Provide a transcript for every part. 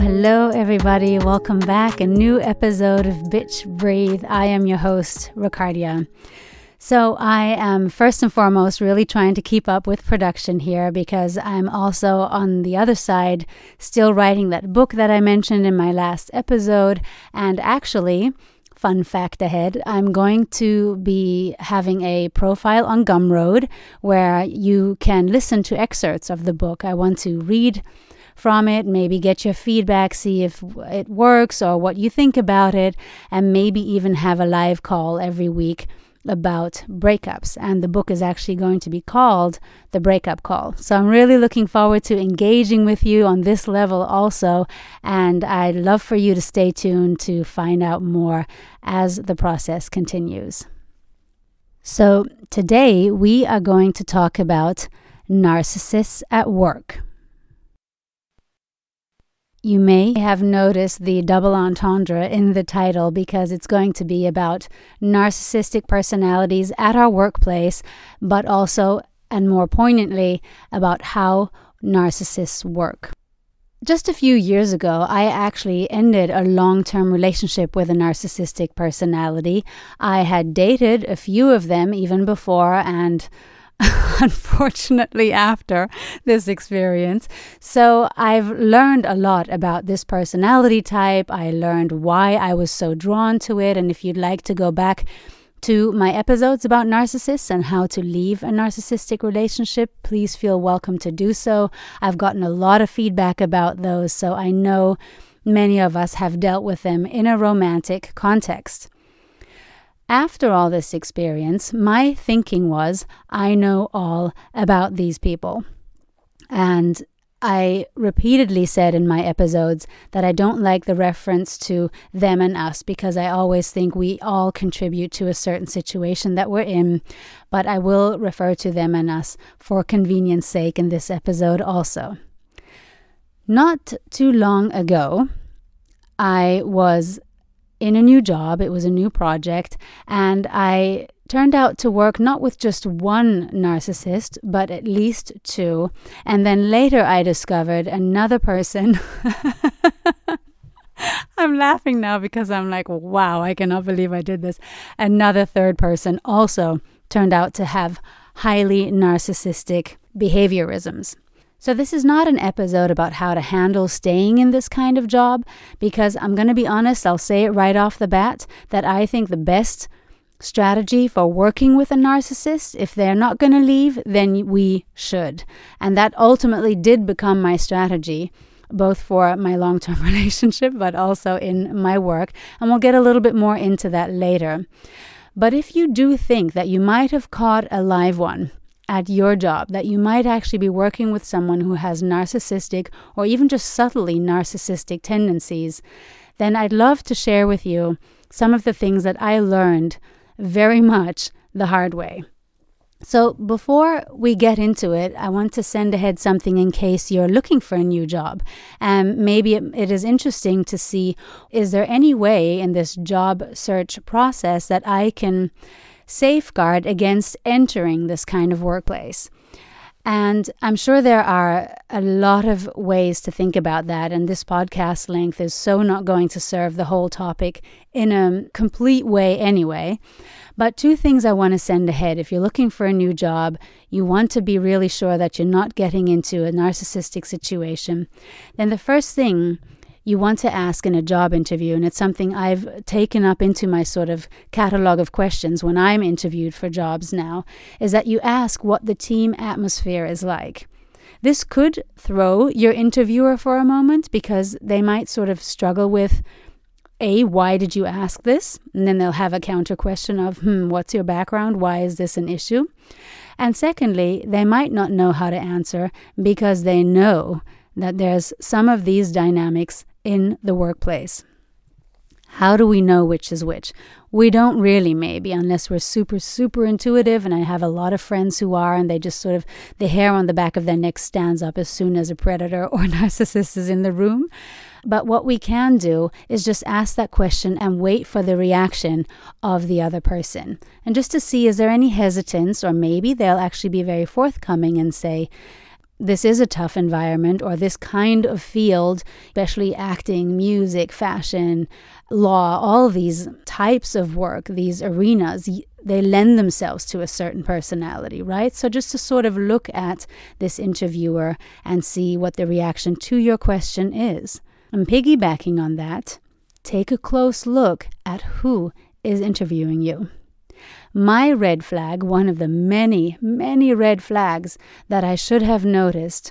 Hello, everybody. Welcome back. A new episode of Bitch Breathe. I am your host, Ricardia. So I am first and foremost really trying to keep up with production here because I'm also on the other side still writing that book that I mentioned in my last episode. And actually, fun fact ahead, I'm going to be having a profile on Gumroad where you can listen to excerpts of the book. I want to read from it, maybe get your feedback, see if it works or what you think about it, and maybe even have a live call every week about breakups. And the book is actually going to be called The Breakup Call. So I'm really looking forward to engaging with you on this level also, and I'd love for you to stay tuned to find out more as the process continues. So today we are going to talk about narcissists at work. You may have noticed the double entendre in the title because it's going to be about narcissistic personalities at our workplace, but also, and more poignantly, about how narcissists work. Just a few years ago, I actually ended a long-term relationship with a narcissistic personality. I had dated a few of them even before and unfortunately after this experience. So I've learned a lot about this personality type. I learned why I was so drawn to it. And if you'd like to go back to my episodes about narcissists and how to leave a narcissistic relationship, please feel welcome to do so. I've gotten a lot of feedback about those, so I know many of us have dealt with them in a romantic context. After all this experience, my thinking was, I know all about these people. And I repeatedly said in my episodes that I don't like the reference to them and us because I always think we all contribute to a certain situation that we're in, but I will refer to them and us for convenience sake in this episode also. Not too long ago, I was in a new job. It was a new project, and I turned out to work not with just one narcissist, but at least two. And then later I discovered another person. I'm laughing now because I'm like, wow, I cannot believe I did this. Another third person also turned out to have highly narcissistic behaviorisms. So this is not an episode about how to handle staying in this kind of job, because I'm going to be honest, I'll say it right off the bat, that I think the best strategy for working with a narcissist, if they're not going to leave, then we should. And that ultimately did become my strategy, both for my long-term relationship, but also in my work. And we'll get a little bit more into that later. But if you do think that you might have caught a live one at your job, that you might actually be working with someone who has narcissistic or even just subtly narcissistic tendencies, then I'd love to share with you some of the things that I learned very much the hard way. So before we get into it, I want to send ahead something in case you're looking for a new job. And maybe it is interesting to see, is there any way in this job search process that I can safeguard against entering this kind of workplace? And I'm sure there are a lot of ways to think about that, and this podcast length is so not going to serve the whole topic in a complete way anyway. But two things I want to send ahead. If you're looking for a new job, you want to be really sure that you're not getting into a narcissistic situation. Then the first thing you want to ask in a job interview, and it's something I've taken up into my sort of catalog of questions when I'm interviewed for jobs now, is that you ask what the team atmosphere is like. This could throw your interviewer for a moment because they might sort of struggle with, why did you ask this? And then they'll have a counter question of, what's your background? Why is this an issue? And secondly, they might not know how to answer because they know that there's some of these dynamics in the workplace. How do we know which is which? We don't really, maybe, unless we're super, super intuitive, and I have a lot of friends who are, and they just sort of, the hair on the back of their neck stands up as soon as a predator or narcissist is in the room. But what we can do is just ask that question and wait for the reaction of the other person. And just to see, is there any hesitance, or maybe they'll actually be very forthcoming and say, this is a tough environment, or this kind of field, especially acting, music, fashion, law, all these types of work, these arenas, they lend themselves to a certain personality, right? So just to sort of look at this interviewer and see what the reaction to your question is. And piggybacking on that, take a close look at who is interviewing you. My red flag, one of the many, many red flags that I should have noticed,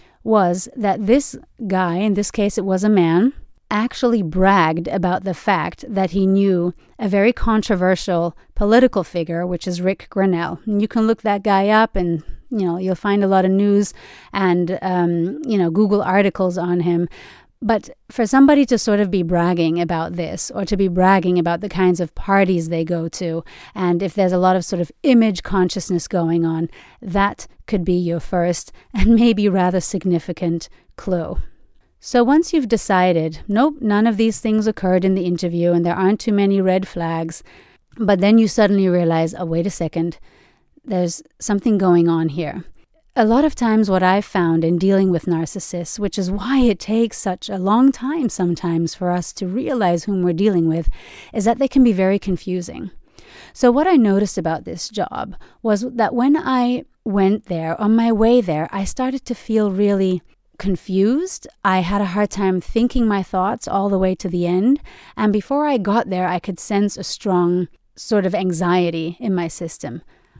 was that this guy, in this case it was a man, actually bragged about the fact that he knew a very controversial political figure, which is Rick Grenell. And you can look that guy up and, you'll find a lot of news and, Google articles on him. But for somebody to sort of be bragging about this, or to be bragging about the kinds of parties they go to, and if there's a lot of sort of image consciousness going on, that could be your first and maybe rather significant clue. So once you've decided, nope, none of these things occurred in the interview and there aren't too many red flags, but then you suddenly realize, oh, wait a second, there's something going on here. A lot of times what I've found in dealing with narcissists, which is why it takes such a long time sometimes for us to realize whom we're dealing with, is that they can be very confusing. So what I noticed about this job was that when I went there, on my way there, I started to feel really confused. I had a hard time thinking my thoughts all the way to the end. And before I got there, I could sense a strong sort of anxiety in my system.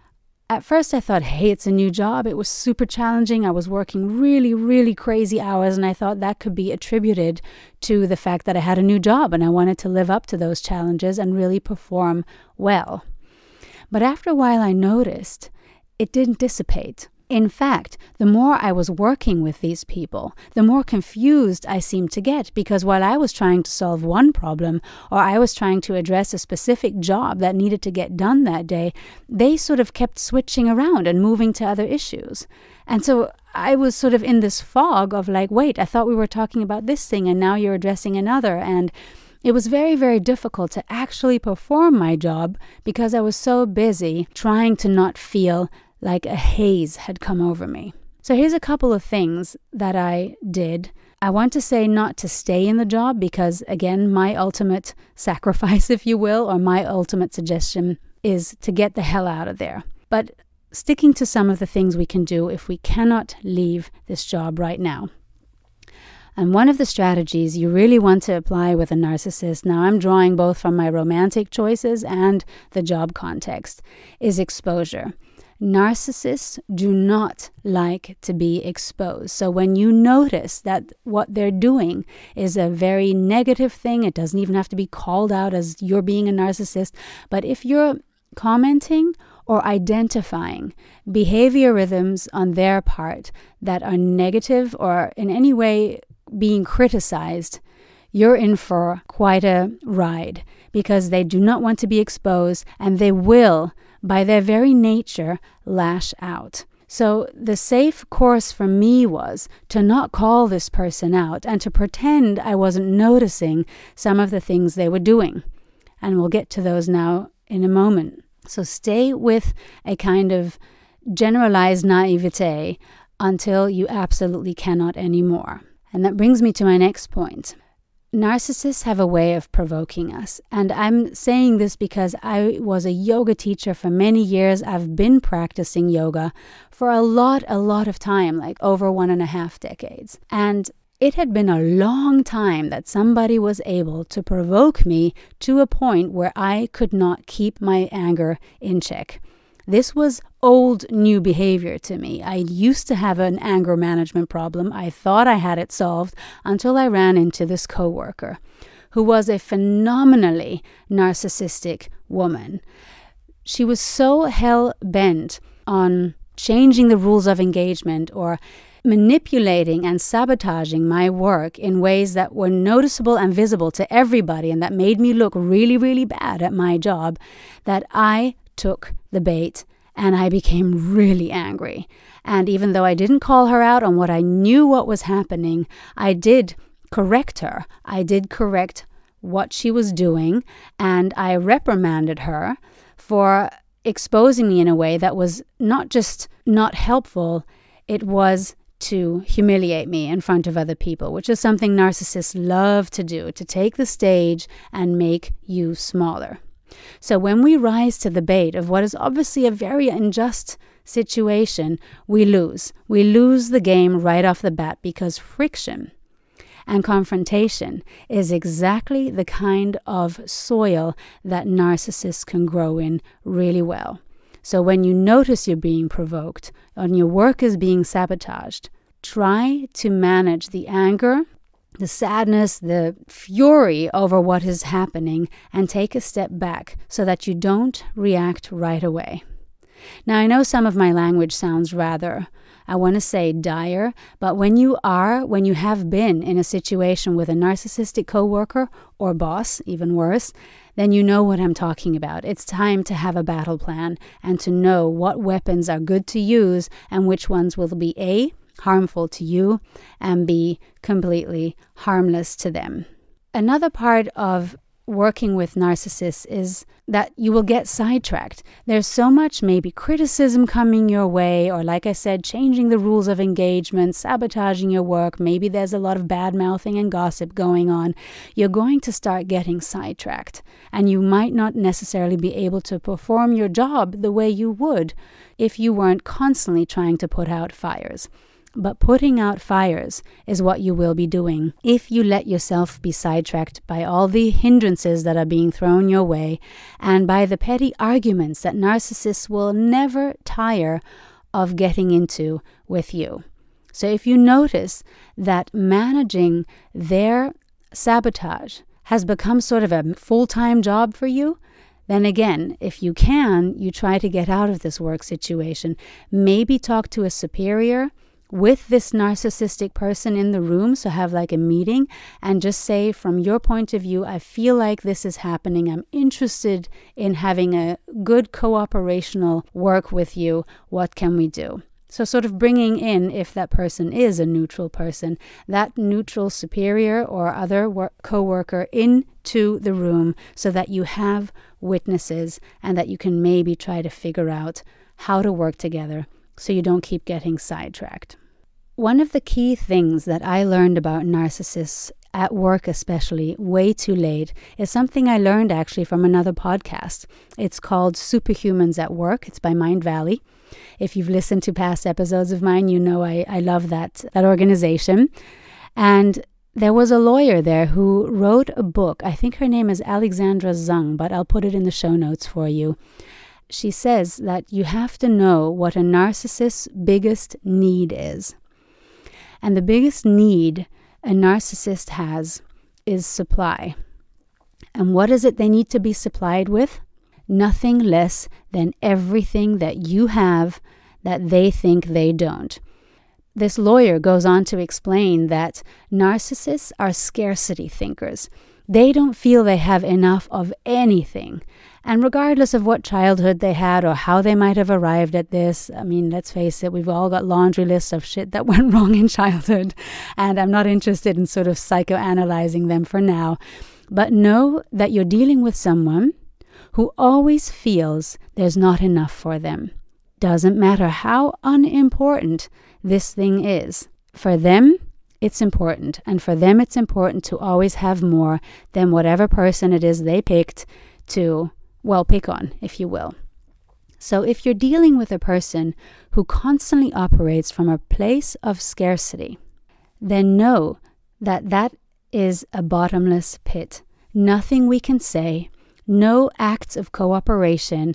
At first I thought, hey, it's a new job. It was super challenging. I was working really, really crazy hours, and I thought that could be attributed to the fact that I had a new job and I wanted to live up to those challenges and really perform well. But after a while I noticed it didn't dissipate. In fact, the more I was working with these people, the more confused I seemed to get, because while I was trying to solve one problem, or I was trying to address a specific job that needed to get done that day, they sort of kept switching around and moving to other issues. And so I was sort of in this fog of like, wait, I thought we were talking about this thing and now you're addressing another. And it was very, very difficult to actually perform my job because I was so busy trying to not feel like a haze had come over me. So here's a couple of things that I did. I want to say not to stay in the job because, again, my ultimate sacrifice, if you will, or my ultimate suggestion is to get the hell out of there. But sticking to some of the things we can do if we cannot leave this job right now. And one of the strategies you really want to apply with a narcissist, now I'm drawing both from my romantic choices and the job context, is exposure. Narcissists do not like to be exposed. So when you notice that what they're doing is a very negative thing, it doesn't even have to be called out as you're being a narcissist, but if you're commenting or identifying behavior rhythms on their part that are negative or in any way being criticized, you're in for quite a ride, because they do not want to be exposed and they will, by their very nature, lash out. So the safe course for me was to not call this person out and to pretend I wasn't noticing some of the things they were doing. And we'll get to those now in a moment. So stay with a kind of generalized naivete until you absolutely cannot anymore. And that brings me to my next point. Narcissists have a way of provoking us. And I'm saying this because I was a yoga teacher for many years. I've been practicing yoga for a lot of time, like over 1.5 decades. And it had been a long time that somebody was able to provoke me to a point where I could not keep my anger in check. This was old new behavior to me. I used to have an anger management problem. I thought I had it solved until I ran into this coworker who was a phenomenally narcissistic woman. She was so hell-bent on changing the rules of engagement or manipulating and sabotaging my work in ways that were noticeable and visible to everybody and that made me look really, really bad at my job, that I took the bait and I became really angry. And even though I didn't call her out on what I knew what was happening, I did correct her. I did correct what she was doing, and I reprimanded her for exposing me in a way that was not just not helpful, it was to humiliate me in front of other people, which is something narcissists love to do, to take the stage and make you smaller. So when we rise to the bait of what is obviously a very unjust situation, we lose. We lose the game right off the bat, because friction and confrontation is exactly the kind of soil that narcissists can grow in really well. So when you notice you're being provoked and your work is being sabotaged, try to manage the anger, the sadness, the fury over what is happening, and take a step back so that you don't react right away. Now, I know some of my language sounds rather, I want to say dire, but when you have been in a situation with a narcissistic coworker or boss, even worse, then you know what I'm talking about. It's time to have a battle plan and to know what weapons are good to use and which ones will be A, harmful to you, and B, completely harmless to them. Another part of working with narcissists is that you will get sidetracked. There's so much maybe criticism coming your way, or like I said, changing the rules of engagement, sabotaging your work. Maybe there's a lot of bad mouthing and gossip going on. You're going to start getting sidetracked, and you might not necessarily be able to perform your job the way you would if you weren't constantly trying to put out fires. But putting out fires is what you will be doing if you let yourself be sidetracked by all the hindrances that are being thrown your way and by the petty arguments that narcissists will never tire of getting into with you. So if you notice that managing their sabotage has become sort of a full-time job for you, then again, if you can, you try to get out of this work situation. Maybe talk to a superior with this narcissistic person in the room, so have like a meeting and just say, from your point of view, I feel like this is happening. I'm interested in having a good cooperational work with you. What can we do? So sort of bringing in, if that person is a neutral person, that neutral superior or other co-worker into the room so that you have witnesses and that you can maybe try to figure out how to work together so you don't keep getting sidetracked. One of the key things that I learned about narcissists at work, especially way too late, is something I learned actually from another podcast. It's called Superhumans at Work. It's by Mindvalley. If you've listened to past episodes of mine, you know I love that organization. And there was a lawyer there who wrote a book. I think her name is Alexandra Zung, but I'll put it in the show notes for you. She says that you have to know what a narcissist's biggest need is. And the biggest need a narcissist has is supply. And what is it they need to be supplied with? Nothing less than everything that you have that they think they don't. This lawyer goes on to explain that narcissists are scarcity thinkers. They don't feel they have enough of anything. And regardless of what childhood they had or how they might have arrived at this, I mean, let's face it, we've all got laundry lists of shit that went wrong in childhood. And I'm not interested in sort of psychoanalyzing them for now. But know that you're dealing with someone who always feels there's not enough for them. Doesn't matter how unimportant this thing is. For them, it's important. And for them, it's important to always have more than whatever person it is they picked to, well, pick on, if you will. So if you're dealing with a person who constantly operates from a place of scarcity, then know that that is a bottomless pit. Nothing we can say, no acts of cooperation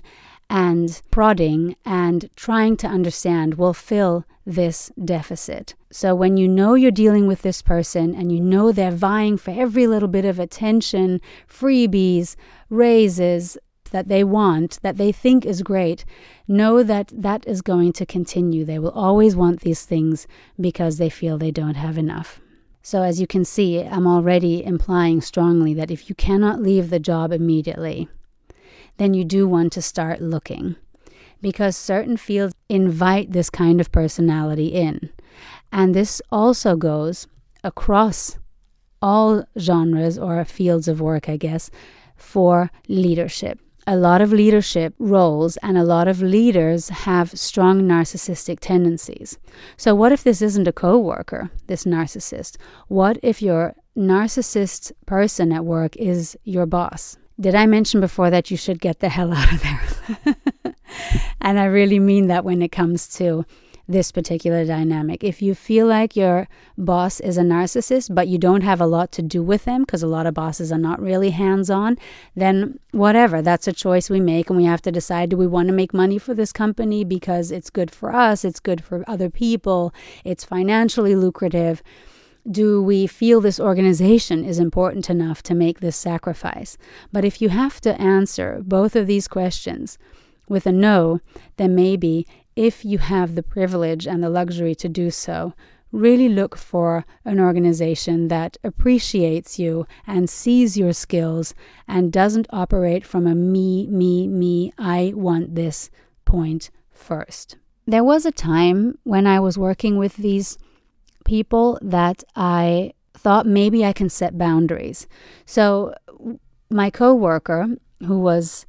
and prodding and trying to understand will fill this deficit. So when you know you're dealing with this person and you know they're vying for every little bit of attention, freebies, raises that they want, that they think is great, know that that is going to continue. They will always want these things because they feel they don't have enough. So as you can see, I'm already implying strongly that if you cannot leave the job immediately, then you do want to start looking, because certain fields invite this kind of personality in. And this also goes across all genres or fields of work, I guess, for leadership. a lot of leadership roles and a lot of leaders have strong narcissistic tendencies. So what if this isn't a coworker, this narcissist? What if your narcissist person at work is your boss? Did I mention before that you should get the hell out of there? And I really mean that when it comes to this particular dynamic. If you feel like your boss is a narcissist, but you don't have a lot to do with them, because a lot of bosses are not really hands-on, then whatever, that's a choice we make, and we have to decide, do we want to make money for this company because it's good for us, it's good for other people, it's financially lucrative? Do we feel this organization is important enough to make this sacrifice? But if you have to answer both of these questions with a no, then maybe if you have the privilege and the luxury to do so, really look for an organization that appreciates you and sees your skills and doesn't operate from a me, I want this point first. There was a time when I was working with these people that I thought maybe I can set boundaries. So my coworker, who was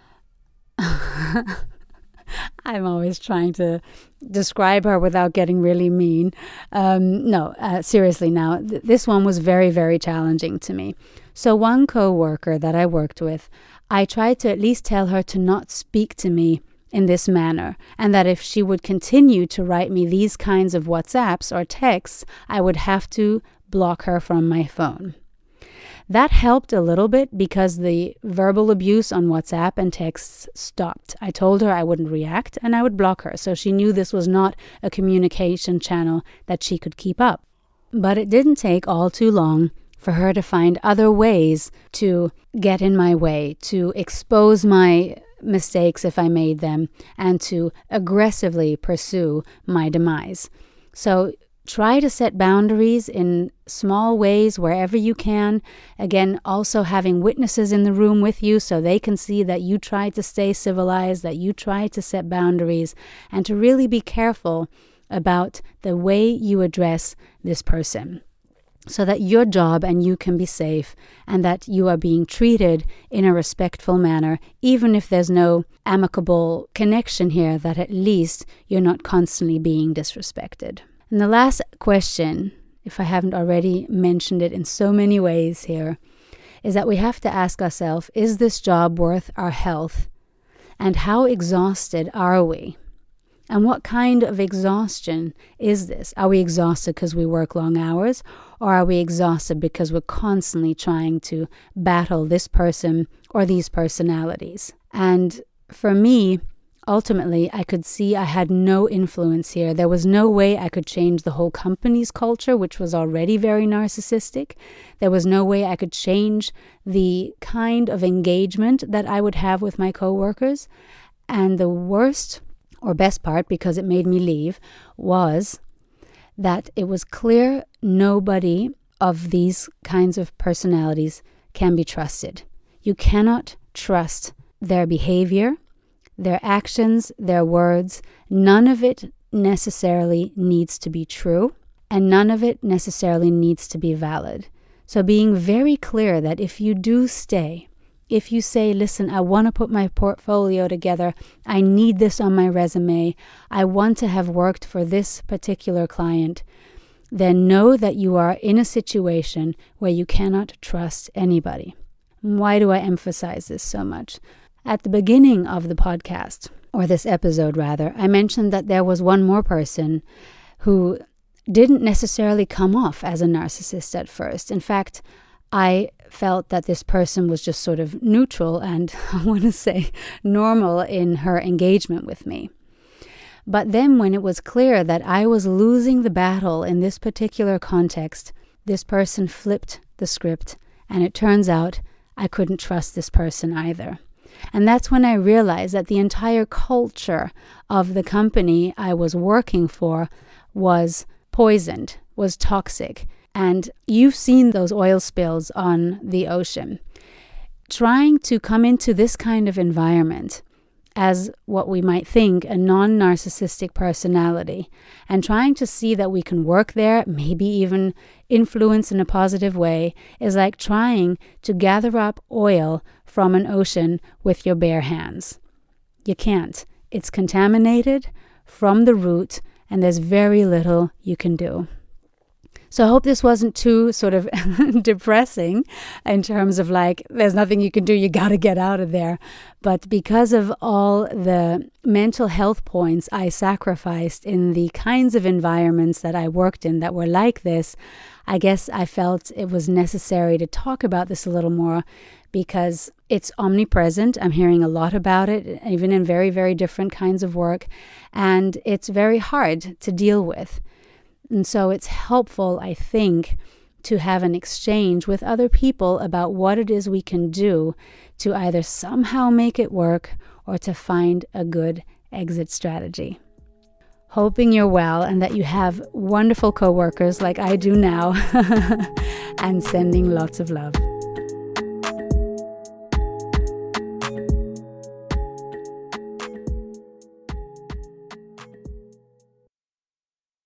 I'm always trying to describe her without getting really mean. Seriously now, this one was very, very challenging to me. So one coworker that I worked with, I tried to at least tell her to not speak to me in this manner, and that if she would continue to write me these kinds of WhatsApps or texts, I would have to block her from my phone. That helped a little bit because the verbal abuse on WhatsApp and texts stopped. I told her I wouldn't react and I would block her, so she knew this was not a communication channel that she could keep up. But it didn't take all too long for her to find other ways to get in my way, to expose my mistakes if I made them, and to aggressively pursue my demise. So try to set boundaries in small ways wherever you can. Again, also having witnesses in the room with you so they can see that you try to stay civilized, that you try to set boundaries, and to really be careful about the way you address this person, so that your job and you can be safe, and that you are being treated in a respectful manner, even if there's no amicable connection here, that at least you're not constantly being disrespected. And the last question, if I haven't already mentioned it in so many ways here, is that we have to ask ourselves, is this job worth our health? And how exhausted are we? And what kind of exhaustion is this? Are we exhausted because we work long hours? Or are we exhausted because we're constantly trying to battle this person or these personalities? And for me, ultimately, I could see I had no influence here. There was no way I could change the whole company's culture, which was already very narcissistic. There was no way I could change the kind of engagement that I would have with my coworkers. And the worst or best part, because it made me leave, was that it was clear nobody of these kinds of personalities can be trusted. You cannot trust their behavior, their actions, their words. None of it necessarily needs to be true, and none of it necessarily needs to be valid. So being very clear that if you do stay, if you say, listen, I want to put my portfolio together, I need this on my resume, I want to have worked for this particular client, then know that you are in a situation where you cannot trust anybody. Why do I emphasize this so much? At the beginning of the podcast, or this episode rather, I mentioned that there was one more person who didn't necessarily come off as a narcissist at first. In fact, I felt that this person was just sort of neutral and, I want to say, normal in her engagement with me. But then when it was clear that I was losing the battle in this particular context, this person flipped the script, and it turns out I couldn't trust this person either. And that's when I realized that the entire culture of the company I was working for was poisoned, was toxic. And you've seen those oil spills on the ocean. Trying to come into this kind of environment as what we might think a non-narcissistic personality, and trying to see that we can work there, maybe even influence in a positive way, is like trying to gather up oil from an ocean with your bare hands. You can't. It's contaminated from the root, and there's very little you can do. So I hope this wasn't too sort of depressing in terms of like, there's nothing you can do, you got to get out of there. But because of all the mental health points I sacrificed in the kinds of environments that I worked in that were like this, I guess I felt it was necessary to talk about this a little more because it's omnipresent. I'm hearing a lot about it, even in very, very different kinds of work. And it's very hard to deal with. And so it's helpful, I think, to have an exchange with other people about what it is we can do to either somehow make it work or to find a good exit strategy. Hoping you're well and that you have wonderful coworkers like I do now, and sending lots of love.